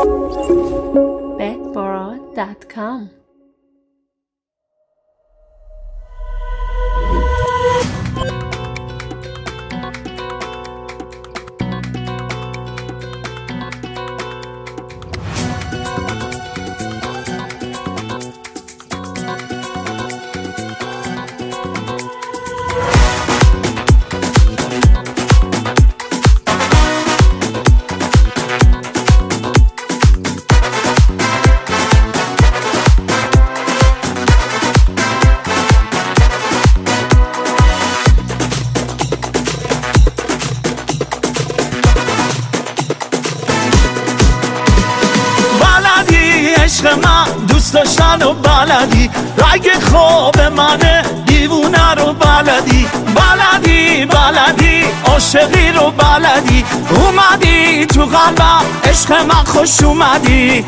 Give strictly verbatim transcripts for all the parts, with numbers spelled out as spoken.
bedboro dot com. عشق من دوست داشتن و بلدی، رگ خواب منه دیوونه رو بلدی، بلدی بلدی عاشقی رو بلدی، اومدی تو قلبم عشق من خوش اومدی.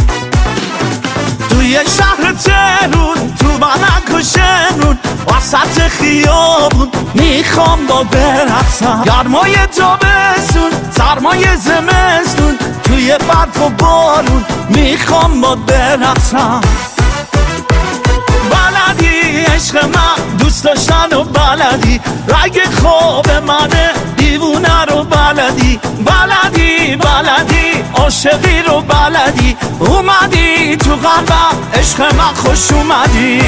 توی شهر تهرون تو بلک و شمرون وسط خیابون میخوام با برقصم، گرمای تابستون سرمای زمستون توی برف و بارون میخوام با برقصم. بلدی عشق من دوست داشتن و بلدی، رگ خواب منه دیوونه رو بلدی، بلدی بلدی عاشقی رو بلدی، اومدی تو قلبم عشق من خوش اومدی.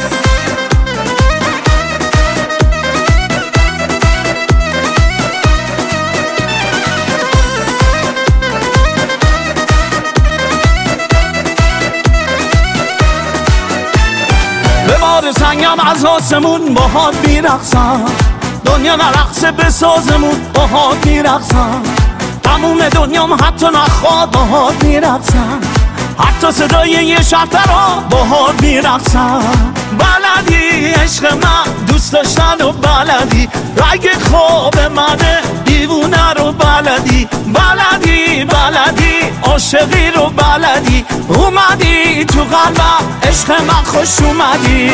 به بار سنگم از آسمون باهات میرقصم، دنیا نرقصه به سازمون باهات میرقصم، تموم دنیام حتی نخواد باهات میرقصم، حتی صدای یه شرطرا باهات میرقصم. بلدی عشق من دوست داشتن و بلدی، رگ خواب منه دیوونه رو بلدی، بلدی بلدی عاشقی رو بلدی، اومدی تو قلبم عشق من خوش اومدی.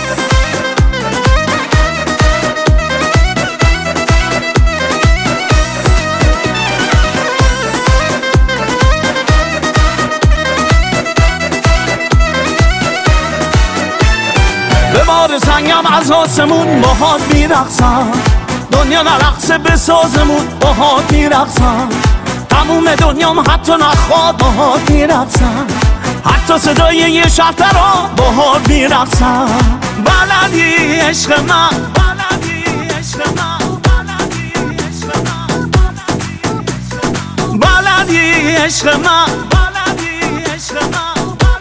به بار سنگم از آسمون باهات میرقصم، دنیا نرقصه به سازمون باهات میرقصم، تموم دنیام حتی نخواد باهات میرقصم، حتی صدای یه شرطرا باهات میرقصم. بلدی عشق من بلدی عشق من بلدی عشق من بلدی عشق من بلدی عشق من.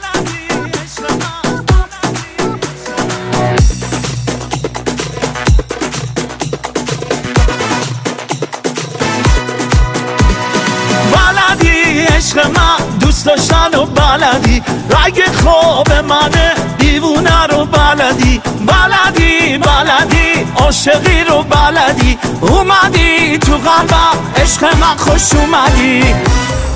عشق من دوست داشتن و بلدی، رگ خواب منه دیوونه رو بلدی، بلدی بلدی عاشقی رو بلدی، اومدی تو قلبم عشق من خوش اومدی.